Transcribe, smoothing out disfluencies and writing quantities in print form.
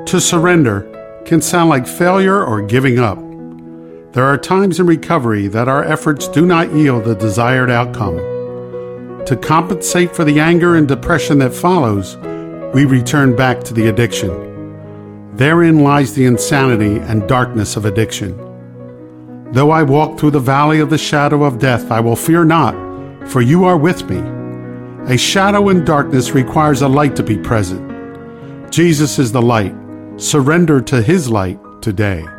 To surrender can sound like failure or giving up. There are times in recovery that our efforts do not yield the desired outcome. To compensate for the anger and depression that follows, we return back to the addiction. Therein lies the insanity and darkness of addiction. Though I walk through the valley of the shadow of death, I will fear not, for you are with me. A shadow in darkness requires a light to be present. Jesus is the light. Surrender to his light today.